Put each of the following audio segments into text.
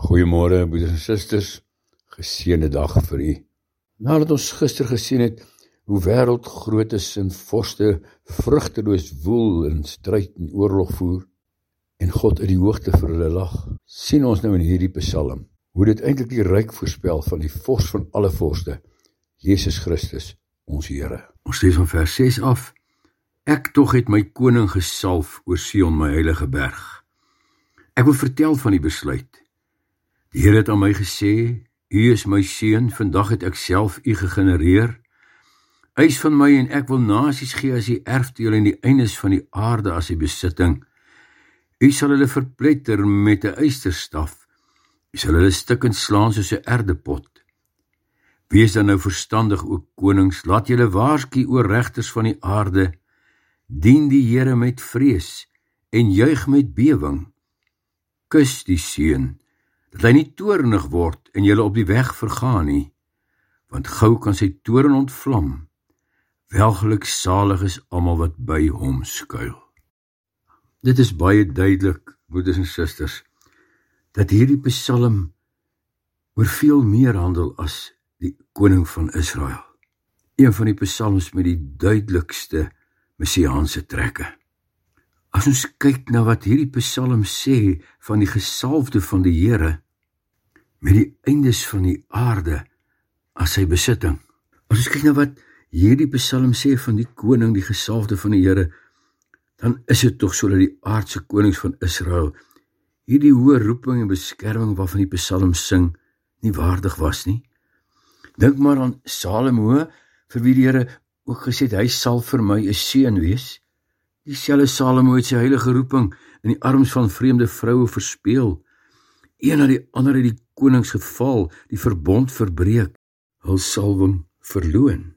Goeiemôre, broeders en susters, geseënde dag vir u. Nadat ons gister gesien het hoe wêreldgrootes en vorste vrugteloos woel en stryd en oorlog voer en God uit die hoogte vir hulle lag, sien ons nou in hierdie psalm hoe dit eintlik die ryk voorspel van die vors van alle vorste, Jesus Christus, ons Here. Ons lees van vers 6 af. Ek tog het my koning gesalf oor Sion, my heilige berg. Ek wil vertel van die besluit. Die Here het aan my gesê, U is my seun, vandag het ek self U gegenereer. Eis van my en ek wil nasies gee as die erfdeel en die eindes van die aarde as die besitting. U sal hulle verpletter met 'n ysterstaf. U sal hulle stukkend slaan soos 'n erdepot. Wees dan nou verstandig, o konings, laat julle waarsku oor regters van die aarde. Dien die Here met vrees en juig met bewing. Kus die seun, dat hy nie toornig word en julle op die weg vergaan nie, want gou kan sy toorn ontvlam. Welgeluksalig is almal wat by hom skuil. Dit is baie duidelik, broeders en susters, dat hierdie psalm oor veel meer handel as die koning van Israel. Een van die psalms met die duidelikste messiaanse trekke. As ons kyk na wat hierdie psalm sê van die gesalfde van die Here, met die eindes van die aarde as sy besitting. As ons kyk na wat hierdie psalm sê van die koning, die gesalfde van die Here, dan is dit tog so dat die aardse konings van Israel hierdie hoë roeping en beskerming waarvan die psalm sing, nie waardig was nie. Dink maar aan Salomo, vir wie die Here ook gesê het, hy sal vir my 'n seun wees. Dieselfde Salomo het sy heilige roeping in die arms van vreemde vroue verspeel. Een na die ander het die konings geval, die verbond verbreek, hul salwing verloon.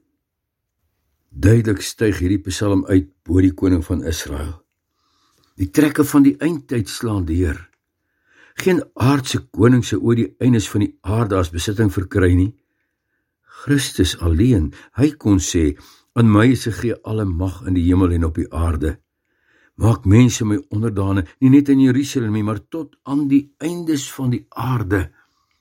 Duidelik styg hierdie psalm uit bo die koning van Israel. Die trekke van die eindtyd slaan deur. Geen aardse koning sou ooit die eindes van die aarde as besitting verkry nie. Christus alleen, hy kon sê, aan my is gegee alle mag in die hemel en op die aarde. Maak mense my onderdane, nie net in Jerusalem nie, maar tot aan die eindes van die aarde.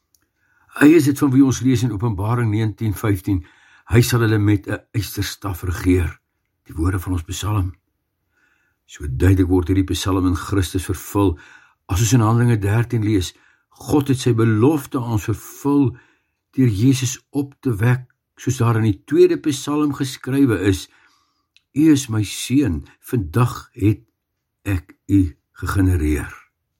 Hy is dit van wie ons lees in Openbaring 19:15, hy sal hulle met 'n ysterstaf regeer, die woorde van ons psalm. So duidelik word hierdie psalm in Christus vervul, as ons in Handelinge 13 lees, God het sy belofte aan ons vervul, deur Jesus op te wek, soos daar in die tweede psalm geskrywe is, U is my seun, vandag het ek U gegenereer.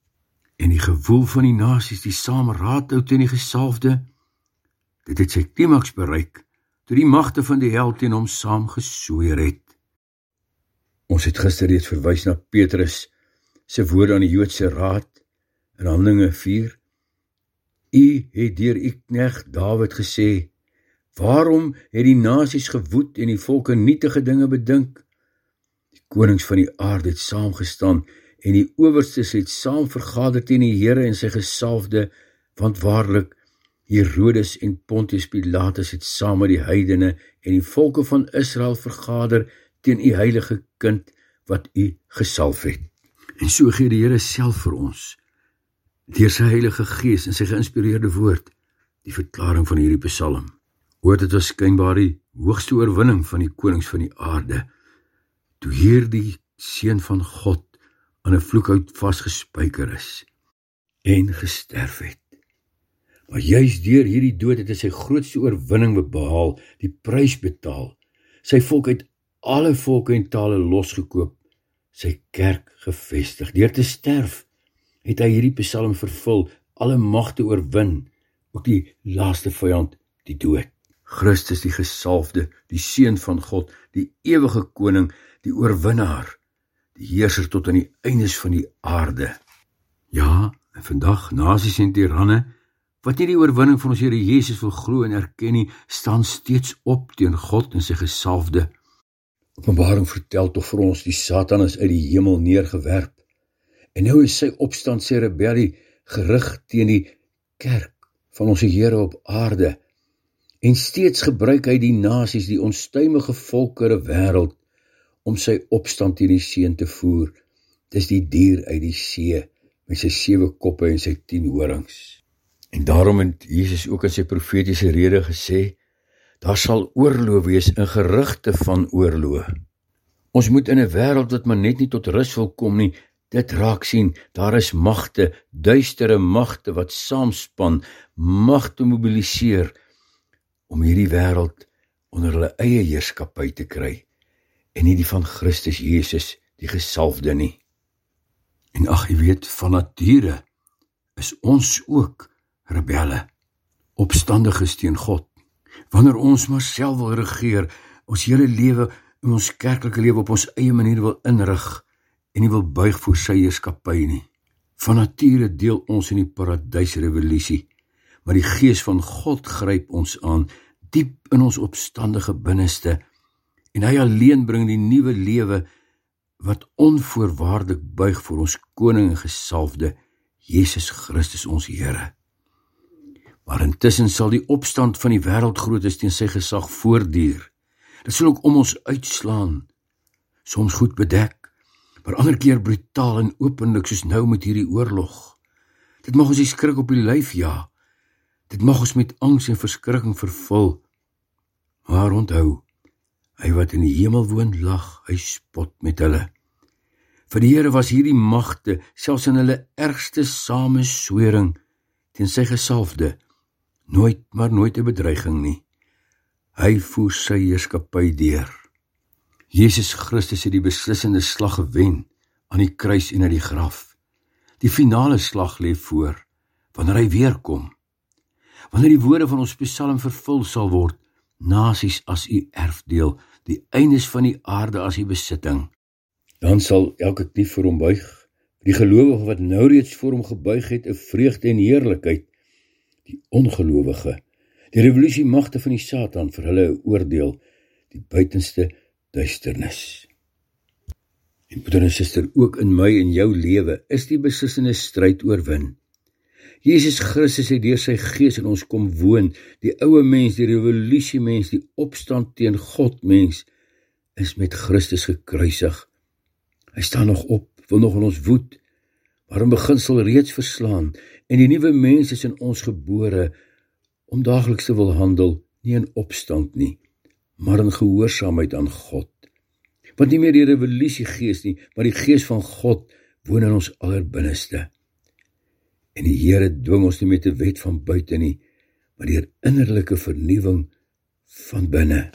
En die gewoel van die nasies, die saam raad hou teen die gesalfde, dit het sy klimaks bereik, toe die magte van die hel teen hom saam gesweer het. Ons het gister reeds verwys na Petrus se woorde aan die Joodse raad, in Handelinge 4, U het deur U knegt Dawid gesê, waarom het die nasies gewoed en die volke nietige dinge bedink? Die konings van die aarde het saamgestaan en die owerstes het saam vergader teen die Here en sy gesalfde, want waarlik, Herodes en Pontius Pilatus het saam met die heidene en die volke van Israel vergader teen U heilige kind wat U gesalf het. En so gee die Here self vir ons, deur sy heilige gees en sy geïnspireerde woord, die verklaring van hierdie psalm. Hoor, dit was skynbaar die hoogste oorwinning van die konings van die aarde, toe hierdie seun van God aan 'n vloekhout vasgespijker is en gesterf het. Maar juis deur hierdie dood het hy sy grootste oorwinning behaal, die prys betaal, sy volk uit alle volke en tale losgekoop, sy kerk gevestig. Deur te sterf het hy hierdie psalm vervul, alle magte oorwin, ook die laaste vyand, die dood. Christus die gesalfde, die seun van God, die ewige koning, die oorwinnaar, die heerser tot aan die eindes van die aarde. Ja, en vandag, nasies en tiranne, wat nie die oorwinning van ons Here Jesus wil glo en erken nie, staan steeds op teen God en sy gesalfde. Openbaring vertel tog vir ons, die Satan is uit die hemel neergewerp, en nou is sy opstand, sy rebellie, gerig teen die kerk van ons Here op aarde, en steeds gebruik hy die nasies, die onstuimige volkere wêreld, om sy opstand teen die seun te voer. Dis die dier uit die see, met sy 7 koppe en sy 10 horings. En daarom het Jesus ook in sy profetiese rede gesê, daar sal oorlog wees en gerugte van oorlog. Ons moet in 'n wêreld wat maar net nie tot rus wil kom nie, dit raak sien, daar is magte, duistere magte wat saamspan, magte mobiliseer, om hierdie wêreld onder hulle eie heerskappy te kry, en nie die van Christus Jesus, die gesalfde nie. En ag, jy weet, van nature is ons ook rebelle, opstandiges teen God. Wanneer ons maar self wil regeer, ons hele lewe en ons kerklike lewe op ons eie manier wil inrig en nie wil buig voor sy heerskappy nie. Van nature deel ons in die paradysrevolusie, maar die gees van God gryp ons aan, diep in ons opstandige binneste, en hy alleen bring die nuwe lewe wat onvoorwaardelik buig voor ons koning en gesalfde, Jesus Christus ons Here. Maar intussen sal die opstand van die wêreldgrootes teen sy gesag voortduur. Dit sal ook om ons uitslaan, soms goed bedek, maar ander keer brutaal en openlik, soos nou met hierdie oorlog. Dit mag ons die skrik op die lyf jaag, dit mag ons met angs en verskrikking vervul, maar onthou, hy wat in die hemel woon lag, hy spot met hulle. Vir die Here was hierdie magte, selfs in hulle ergste sameswering teen sy gesalfde, nooit maar nooit 'n bedreiging nie. Hy voer sy heerskappy deur. Jesus Christus het die beslissende slag gewen aan die kruis en uit die graf. Die finale slag lê voor, wanneer hy weer kom. Wanneer die woorde van ons psalm vervul sal word, nasies as u erfdeel, die eindes van die aarde as u besitting. Dan sal elke knie voor hom buig, die gelowige wat nou reeds voor hom gebuig het, 'n vreugde en heerlikheid, die ongelowige, die revolutiemagte van die Satan vir hulle 'n oordeel, die buitenste duisternis. En broeder en suster, ook in my en jou lewe is die beslissende stryd oorwin. Jesus Christus het deur sy gees in ons kom woon, die oue mens, die revolutiemens, die opstand teen God mens, is met Christus gekruisig. Hy staan nog op, wil nog in ons woed, maar in beginsel reeds verslaan, en die nuwe mens is in ons gebore, om daagliks te wil handel, nie in opstand nie, maar in gehoorsaamheid aan God. Want nie meer die revolutiegees nie, maar die gees van God woon in ons allerbinneste. En die Here dwing ons nie met 'n wet van buite nie, maar deur innerlike vernuwing van binne.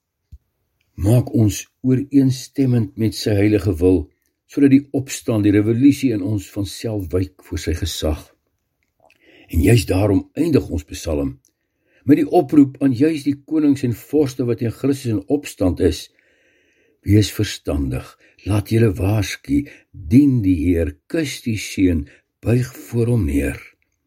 Maak ons ooreenstemmend met sy heilige wil, sodat die opstand, die revolusie in ons van self wyk voor sy gesag. En juist daarom eindig ons psalm met die oproep aan juist die konings en vorste wat in Christus in opstand is. Wees verstandig, laat julle waarsku, dien die Heer, kus die seun, buig voor hom neer.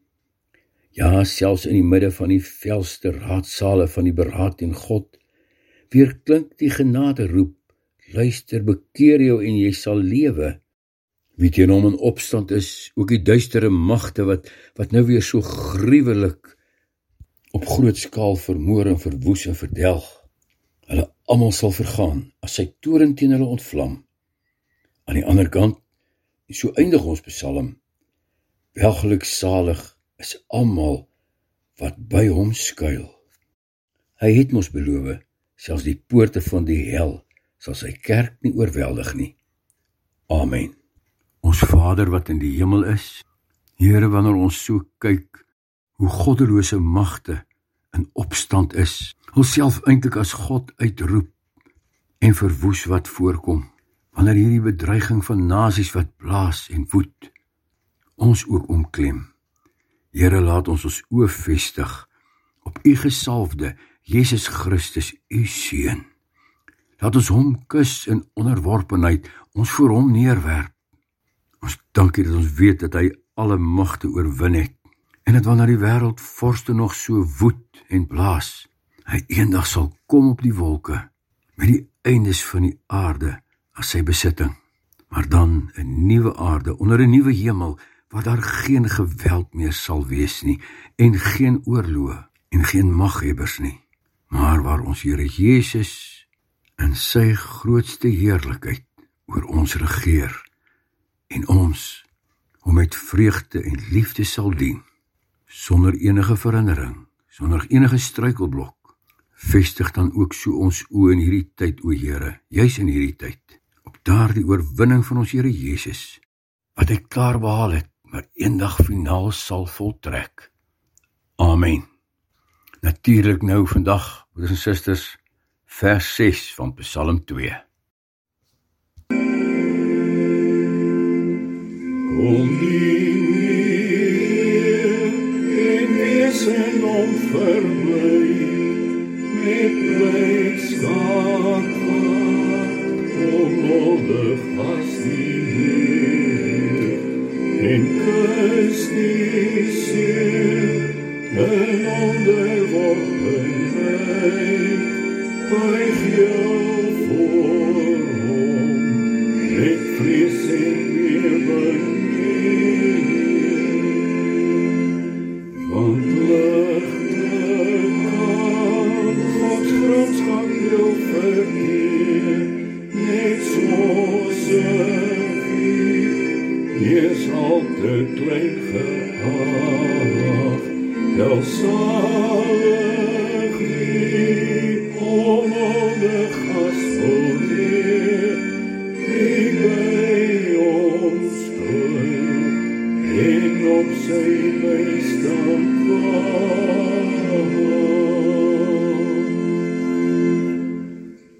Ja, selfs in die midde van die felste raadsale van die beraad teen God, weer klink die genade roep, luister, bekeer jou en jy sal lewe. Wie teen hom in opstand is, ook die duistere magte wat nou weer so gruwelik op groot skaal vermoor en verwoes en verdelg. Hulle almal sal vergaan, as sy toorn teen hulle ontvlam. Aan die ander kant, en so eindig ons psalm, welgeluksalig is almal wat by hom skuil. Hy het ons beloof, selfs die poorte van die hel sal sy kerk nie oorweldig nie. Amen. Ons Vader wat in die hemel is, Here, wanneer ons so kyk, hoe goddelose magte in opstand is, hulself eintlik as God uitroep en verwoes wat voorkom, wanneer hierdie bedreiging van nasies wat blaas en woed, ons ook omklem. Here, laat ons oë vestig op u gesalfde, Jesus Christus, u seun. Laat ons hom kus in onderworpenheid, ons voor hom neerwerp. Ons dankie dat ons weet dat hy alle magte oorwin het, en dat wanneer die wêreld vorste nog so woed en blaas, hy eendag sal kom op die wolke, met die eindes van die aarde as sy besitting. Maar dan 'n nuwe aarde, onder 'n nuwe hemel, waar daar geen geweld meer sal wees nie, en geen oorlog, en geen maghebbers nie, maar waar ons Here Jesus in sy grootste heerlikheid oor ons regeer, en ons hom met vreugde en liefde sal dien, sonder enige verandering, sonder enige struikelblok. Vestig dan ook so ons oë in hierdie tyd, o Here, juis in hierdie tyd, op daardie oorwinning van ons Here Jesus, wat hy klaar behaal het, maar eendag finaal sal voltrek. Amen. Natuurlik nou vandag, broers en susters, vers 6 van Psalm 2. Kom dien Heer, en wees in hom verblij, met blydskap onnodig as die Heer, en kus die siel, en onderworpenheid, buig jou voor hom, met vrees en weerbaarheid. Want ligte kan Gods gramskap jou verkeer, net soos is al te klein geacht, welzalig die onnodig gastvol Heer, die by ons skuil, en op sy bystand wag.